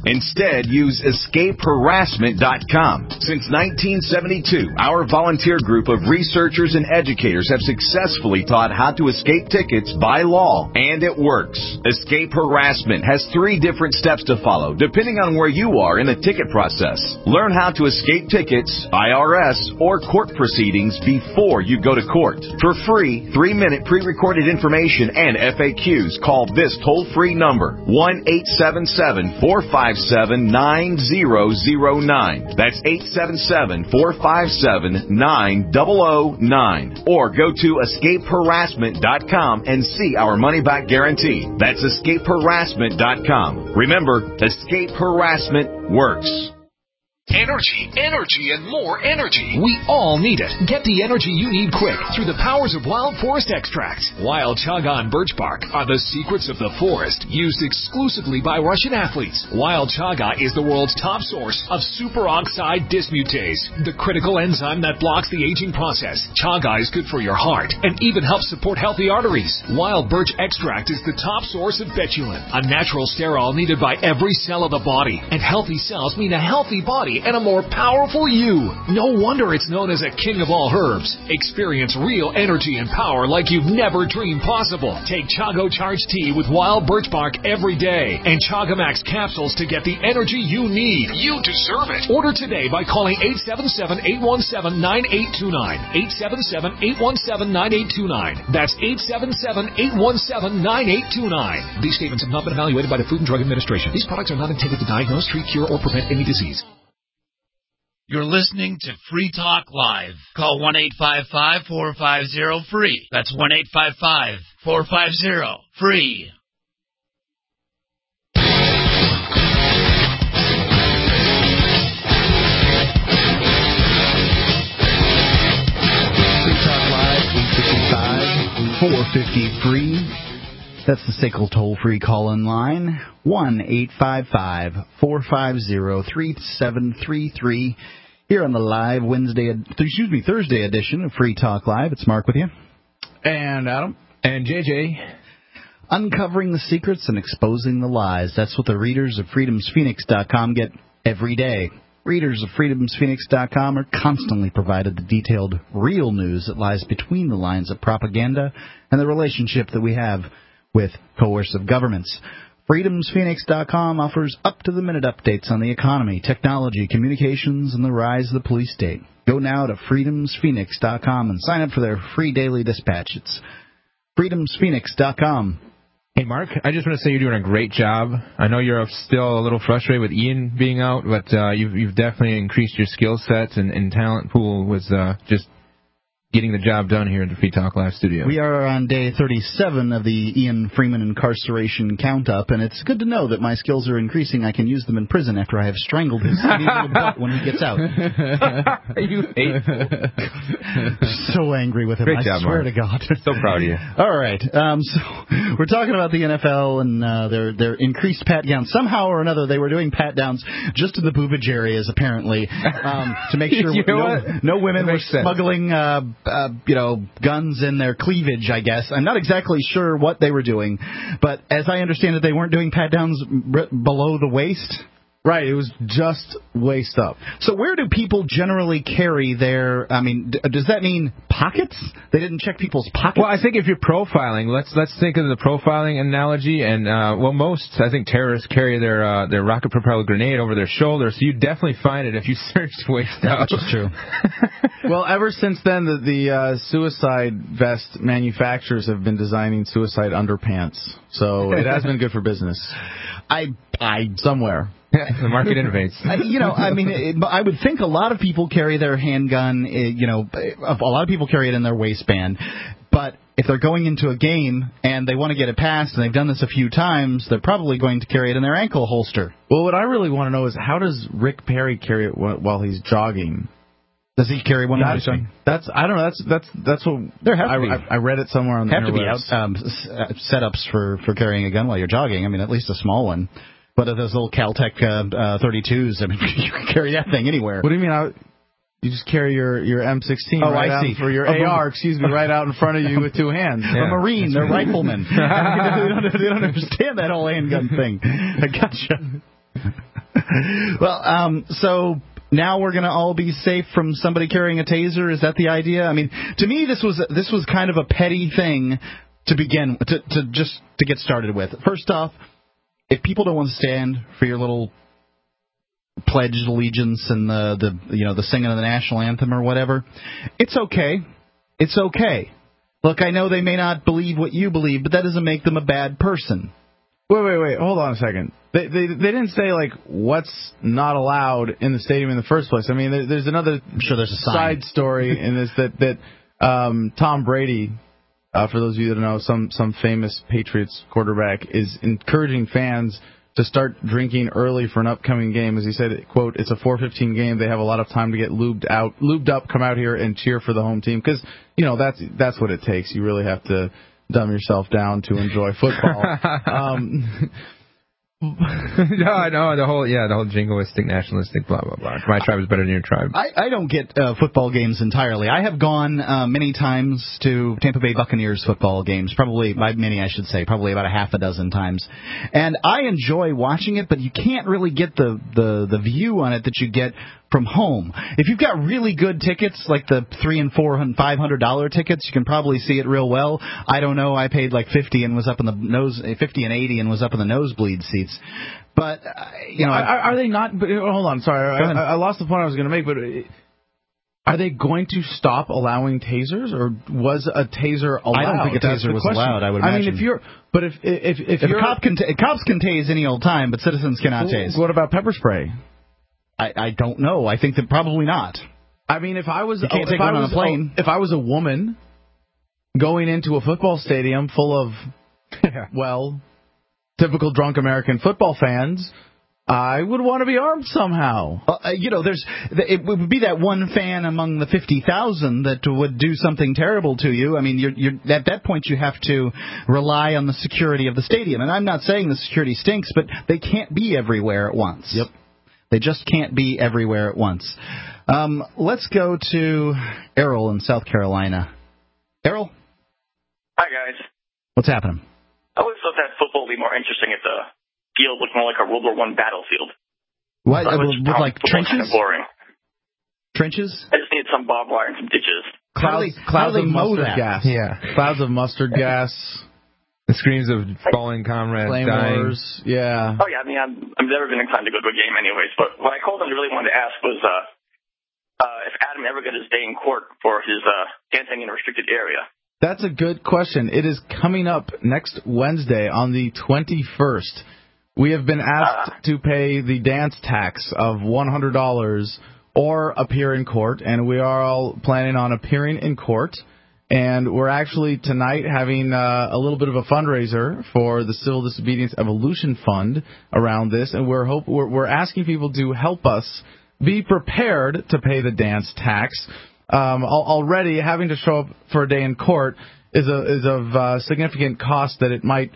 Instead, use escape harassment dot com. Since nineteen seventy-two, our volunteer group of researchers and educators have successfully taught how to escape tickets by law, and it works. Escape Harassment has three different steps to follow, depending on where you are in the ticket process. Learn how to escape tickets, I R S, or court proceedings before you go to court. For free, three-minute pre-recorded information and F A Qs, call this toll-free number, one eight seven seven, four five seven, nine zero zero nine. That's eight seven seven, four five seven, nine zero zero nine. Or go to escape harassment dot com and see our money-back guarantee. That's escape harassment dot com. Remember, Escape Harassment works. Energy, energy, and more energy. We all need it. Get the energy you need quick through the powers of Wild Forest Extracts. Wild Chaga and birch bark are the secrets of the forest, used exclusively by Russian athletes. Wild Chaga is the world's top source of superoxide dismutase, the critical enzyme that blocks the aging process. Chaga is good for your heart and even helps support healthy arteries. Wild birch extract is the top source of betulin, a natural sterol needed by every cell of the body. And healthy cells mean a healthy body and a more powerful you. No wonder it's known as a king of all herbs. Experience real energy and power like you've never dreamed possible. Take Chago Charge Tea with wild birch bark every day and Chagamax capsules to get the energy you need. You deserve it. Order today by calling eight seven seven, eight one seven, nine eight two nine. eight seven seven, eight one seven, nine eight two nine. That's eight seven seven, eight one seven, nine eight two nine. These statements have not been evaluated by the Food and Drug Administration. These products are not intended to diagnose, treat, cure, or prevent any disease. You're listening to Free Talk Live. Call one eight five five, four five zero, free. That's one eight five five, four five zero, free. Free Talk Live, eight five five, four five zero, free. That's the S A C L toll-free call-in line, one eight five five, four five zero, three seven three three. Here on the live Wednesday, excuse me, Thursday edition of Free Talk Live. It's Mark with you. And Adam. And J J. Uncovering the secrets and exposing the lies. That's what the readers of freedoms phoenix dot com get every day. Readers of freedoms phoenix dot com are constantly provided the detailed, real news that lies between the lines of propaganda and the relationship that we have with coercive governments. freedoms phoenix dot com offers up-to-the-minute updates on the economy, technology, communications, and the rise of the police state. Go now to freedoms phoenix dot com and sign up for their free daily dispatch. It's freedoms phoenix dot com. Hey, Mark, I just want to say you're doing a great job. I know you're still a little frustrated with Ian being out, but uh, you've, you've definitely increased your skill sets, and, and talent pool was uh, just getting the job done here at the Free Talk Live studio. We are on day thirty-seven of the Ian Freeman incarceration count-up, and it's good to know that my skills are increasing. I can use them in prison after I have strangled his little butt when he gets out. You hateful. So angry with him. Great I job, swear Mark. to God. So proud of you. All right. Um, so we're talking about the N F L and uh, their their increased pat-downs. Somehow or another, they were doing pat-downs just in the boobage areas, apparently, um, to make sure You know no, what? no women That were makes sense. smuggling uh, Uh, you know, guns in their cleavage, I guess. I'm not exactly sure what they were doing, but as I understand it, they weren't doing pat-downs r- below the waist. Right, it was just waist up. So where do people generally carry their, I mean, d- does that mean pockets? They didn't check people's pockets? Well, I think if you're profiling, let's let's think of the profiling analogy, and uh, well, most I think terrorists carry their uh, their rocket propelled grenade over their shoulder, so you definitely find it if you search waist up. Which is true. Well, ever since then, the, the uh, suicide vest manufacturers have been designing suicide underpants, so it has been good for business. I, I somewhere. The market innovates. I, you know, I mean, it, I would think a lot of people carry their handgun, eh, you know, a lot of people carry it in their waistband. But if they're going into a game and they want to get it passed, and they've done this a few times, they're probably going to carry it in their ankle holster. Well, what I really want to know is how does Rick Perry carry it while he's jogging? Does he carry one that's, of those? That's I don't know. That's that's that's what there have I, to be. I, I read it somewhere on the have interwebs. to be out, um, setups for for carrying a gun while you're jogging. I mean, at least a small one. But those little Caltech uh, uh, thirty-twos, I mean, you can carry that thing anywhere. What do you mean? I, you just carry your, your M sixteen oh, right I out see. for your A R, excuse me, right out in front of you with two hands. Yeah. A Marine, they're riflemen. they, don't, they don't understand that whole handgun thing. I gotcha. Well, um, so now we're going to all be safe from somebody carrying a taser? Is that the idea? I mean, to me, this was this was kind of a petty thing to begin to, to just to get started with. First off, if people don't want to stand for your little pledge of allegiance and the, the you know the singing of the national anthem or whatever, it's okay. It's okay. Look, I know they may not believe what you believe, but that doesn't make them a bad person. Wait, wait, wait. Hold on a second. They they, they didn't say, like, what's not allowed in the stadium in the first place. I mean, there, there's another I'm sure there's a side story in this that, that um, Tom Brady, uh, for those of you that don't know, some, some famous Patriots quarterback, is encouraging fans to start drinking early for an upcoming game. As he said, quote, it's a four fifteen game. They have a lot of time to get lubed out, lubed up, come out here and cheer for the home team. Because, you know, that's that's what it takes. You really have to dumb yourself down to enjoy football. um, no, no, the whole, yeah, the whole jingoistic, nationalistic, blah, blah, blah. My tribe is better than your tribe. I, I don't get uh, football games entirely. I have gone uh, many times to Tampa Bay Buccaneers football games, probably, by many I should say, probably about a half a dozen times. And I enjoy watching it, but you can't really get the, the, the view on it that you get from home. If you've got really good tickets, like the three and four and five hundred dollar tickets, you can probably see it real well. I don't know. I paid like fifty and was up in the nose, fifty and eighty and was up in the nosebleed seats. But uh, you know, are, are they not? But, hold on, sorry, I, I lost the point I was going to make. But are they going to stop allowing tasers, or was a taser allowed? I don't think a taser was question. allowed. I would imagine. I mean, if you're, but if if if, if you're, a cop can t- cops can tase any old time, but citizens cannot tase. What about pepper spray? I, I don't know. I think that probably not. I mean, if I was you can't if take I one was, on a plane. If I was a woman going into a football stadium full of, well, typical drunk American football fans, I would want to be armed somehow. Uh, you know, there's it would be that one fan among the fifty thousand that would do something terrible to you. I mean, you're, you're, at that point you have to rely on the security of the stadium. And I'm not saying the security stinks, but they can't be everywhere at once. Yep. They just can't be everywhere at once. Um, let's go to Errol in South Carolina. Errol? Hi, guys. What's happening? I always thought that football would be more interesting if the field looked more like a World War One battlefield. What? So With, with like trenches? Kind of boring. Trenches? I just needed some barbed wire and some ditches. Clouds, how do they, clouds how do they of mow mustard that? gas. Yeah. Clouds of mustard gas. The screams of fallen comrades Flame dying. wars, yeah. Oh, yeah, I mean, I'm, I've never been inclined to go to a game anyways, but what I called and really wanted to ask was uh, uh, if Adam ever got his day in court for his uh, dancing in a restricted area. That's a good question. It is coming up next Wednesday on the twenty-first. We have been asked uh, to pay the dance tax of one hundred dollars or appear in court, and we are all planning on appearing in court. And we're actually tonight having uh, a little bit of a fundraiser for the Civil Disobedience Evolution Fund around this, and we're hope we're, we're asking people to help us be prepared to pay the dance tax. Um, already, having to show up for a day in court is a is of uh, significant cost that it might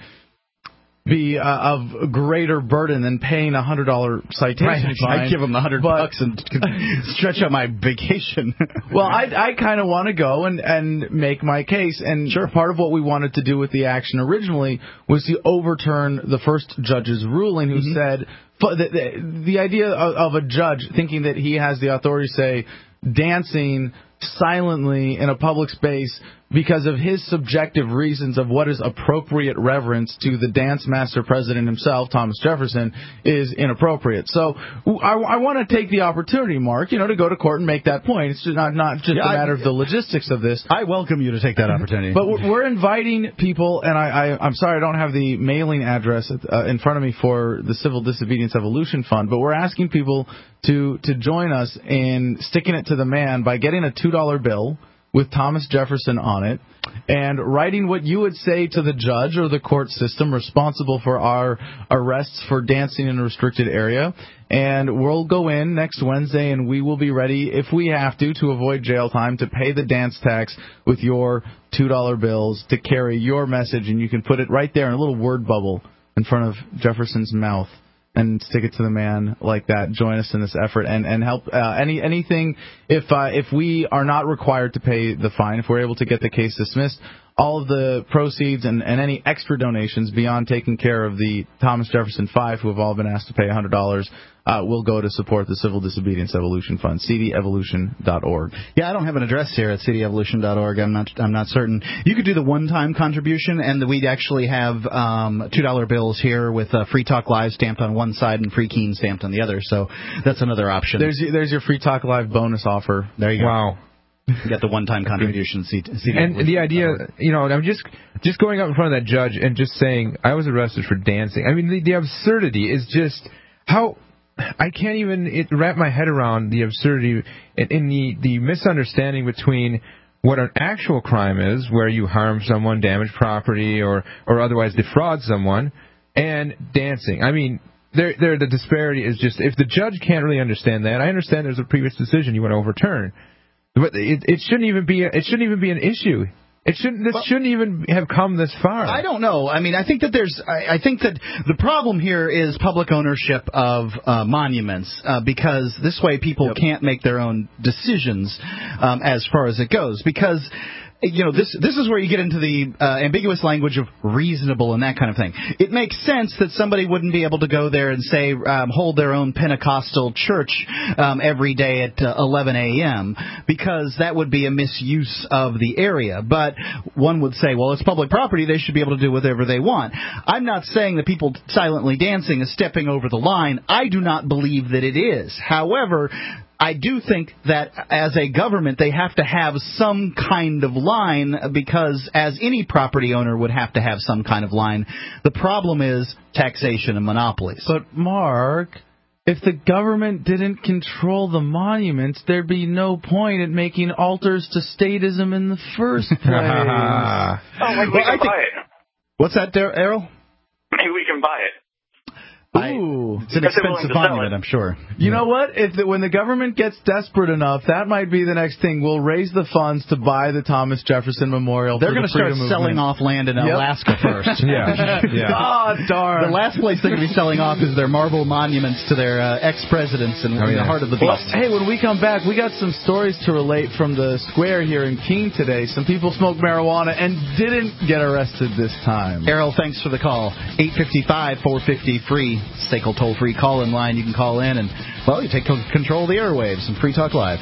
be uh, of greater burden than paying a hundred dollar citation right, fine. I'd give them a hundred bucks and stretch out my vacation. Well, I I kind of want to go and and make my case, and sure. Part of what we wanted to do with the action originally was to overturn the first judge's ruling, who mm-hmm. said the, the the idea of, of a judge thinking that he has the authority to say dancing silently in a public space because of his subjective reasons of what is appropriate reverence to the dance master president himself, Thomas Jefferson, is inappropriate. So I, I want to take the opportunity, Mark, you know, to go to court and make that point. It's just not, not just yeah, a matter I, of the logistics of this. I welcome you to take that opportunity. But we're, we're inviting people, and I, I, I'm sorry I don't have the mailing address uh, in front of me for the Civil Disobedience Evolution Fund, but we're asking people to, to join us in sticking it to the man by getting a two dollar bill with Thomas Jefferson on it, and writing what you would say to the judge or the court system responsible for our arrests for dancing in a restricted area. And we'll go in next Wednesday, and we will be ready, if we have to, to avoid jail time, to pay the dance tax with your two dollar bills to carry your message, and you can put it right there in a little word bubble in front of Jefferson's mouth. And stick it to the man like that. Join us in this effort and and help uh, any anything. If uh, if we are not required to pay the fine, if we're able to get the case dismissed, all of the proceeds and, and any extra donations beyond taking care of the Thomas Jefferson Five, who have all been asked to pay one hundred dollars, uh, will go to support the Civil Disobedience Evolution Fund, c d evolution dot org. Yeah, I don't have an address here at c d evolution dot org. I'm not I'm not certain. You could do the one-time contribution, and we'd actually have um, two dollar bills here with uh, Free Talk Live stamped on one side and Free Keen stamped on the other. So that's another option. There's there's your Free Talk Live bonus offer. There you go. Wow. You got the one-time contribution. C D and the idea, you know, I'm just just going up in front of that judge and just saying I was arrested for dancing. I mean, the, the absurdity is just how I can't even it, wrap my head around the absurdity in, in the the misunderstanding between what an actual crime is, where you harm someone, damage property, or or otherwise defraud someone, and dancing. I mean. There, there, the disparity is just, if the judge can't really understand that, I understand there's a previous decision you want to overturn, but it, it shouldn't even be, a, it shouldn't even be an issue. It shouldn't, this well, shouldn't even have come this far. I don't know. I mean, I think that there's, I, I think that the problem here is public ownership of uh, monuments, uh, because this way people yep. can't make their own decisions um, as far as it goes, because. You know, this this is where you get into the uh, ambiguous language of reasonable and that kind of thing. It makes sense that somebody wouldn't be able to go there and say um, hold their own Pentecostal church um, every day at uh, eleven a.m. because that would be a misuse of the area. But one would say, well, it's public property. They should be able to do whatever they want. I'm not saying that people silently dancing is stepping over the line. I do not believe that it is. However, I do think that as a government, they have to have some kind of line because as any property owner would have to have some kind of line. The problem is taxation and monopolies. But, Mark, if the government didn't control the monuments, there'd be no point in making altars to statism in the first place. oh, like we well, can I think, buy it. What's that there, Errol? Maybe we can buy it. Ooh, it's an expensive monument, I'm sure. You know what? If the, when the government gets desperate enough, that might be the next thing. We'll raise the funds to buy the Thomas Jefferson Memorial. They're going to start selling off land in yep. Alaska first. yeah. yeah. Oh, darn. The last place they're going to be selling off is their marble monuments to their uh, ex-presidents in, oh, in yeah. the heart of the beast. Well, hey, when we come back, we got some stories to relate from the square here in Keene today. Some people smoked marijuana and didn't get arrested this time. Errol, thanks for the call. eight five five, four five zero, free. S A C L toll-free call-in line. You can call in and, well, you take control of the airwaves and Free Talk Live.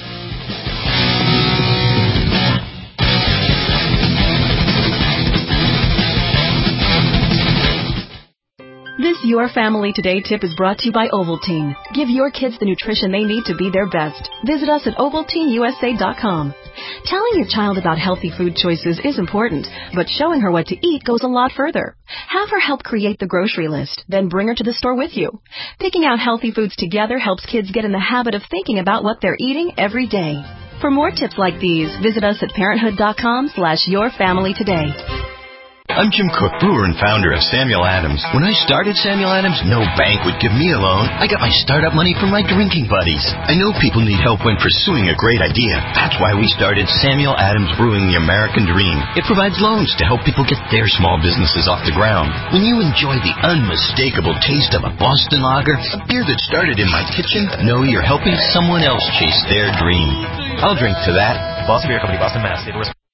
This Your Family Today tip is brought to you by Ovaltine. Give your kids the nutrition they need to be their best. Visit us at ovaltine u s a dot com. Telling your child about healthy food choices is important, but showing her what to eat goes a lot further. Have her help create the grocery list, then bring her to the store with you. Picking out healthy foods together helps kids get in the habit of thinking about what they're eating every day. For more tips like these, visit us at parenthood dot com slash your family today. I'm Jim Cook, brewer and founder of Samuel Adams. When I started Samuel Adams, no bank would give me a loan. I got my startup money from my drinking buddies. I know people need help when pursuing a great idea. That's why we started Samuel Adams Brewing the American Dream. It provides loans to help people get their small businesses off the ground. When you enjoy the unmistakable taste of a Boston lager, a beer that started in my kitchen, know you're helping someone else chase their dream. I'll drink to that. Boston Beer Company, Boston, Mass.